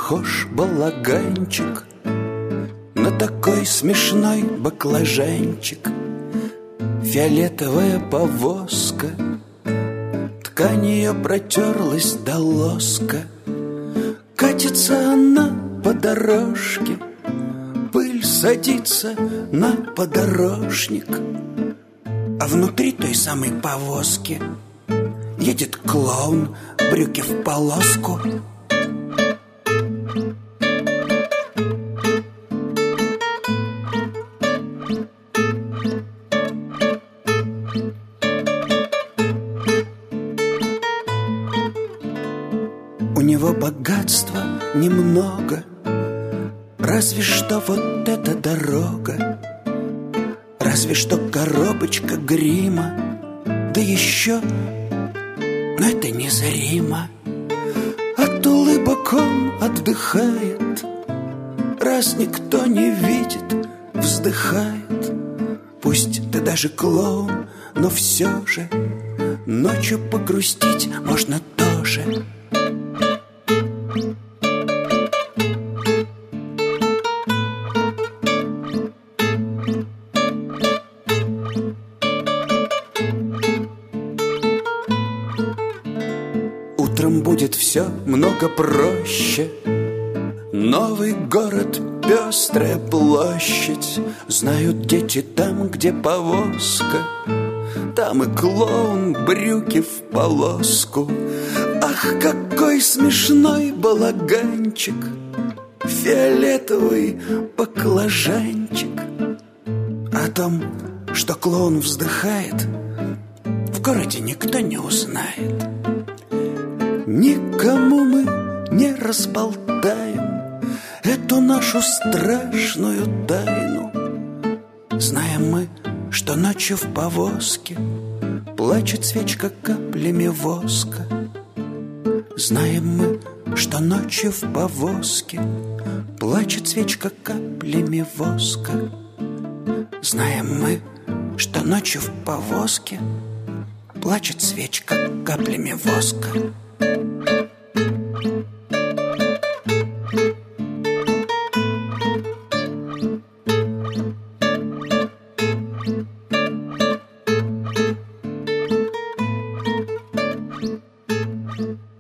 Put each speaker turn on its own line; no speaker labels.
похож балаганчик на такой смешной баклажанчик. Фиолетовая повозка, ткань ее протерлась до лоска. Катится она по дорожке, пыль садится на подорожник. А внутри той самой повозки едет клоун, брюки в полоску. У него богатства немного, разве что вот эта дорога, разве что коробочка грима, да еще, но это незримо. От улыбок он отдыхает, раз никто не видит, вздыхает. Пусть ты даже клоун, но все же ночью погрустить можно тоже. Утром будет все много проще. Новый город, пестрая площадь. Знают дети там, где повозка, там и клоун, брюки в полоску. Ах, какой смешной балаганчик, фиолетовый баклажанчик. О том, что клоун вздыхает, в городе никто не узнает. Никому мы не разболтаем эту нашу страшную тайну. Знаем мы, что ночью в повозке плачет свечка каплями воска. Знаем мы, что ночью в повозке плачет свечка каплями воска. Знаем мы, что ночью в повозке плачет свечка каплями воска.
Thank you.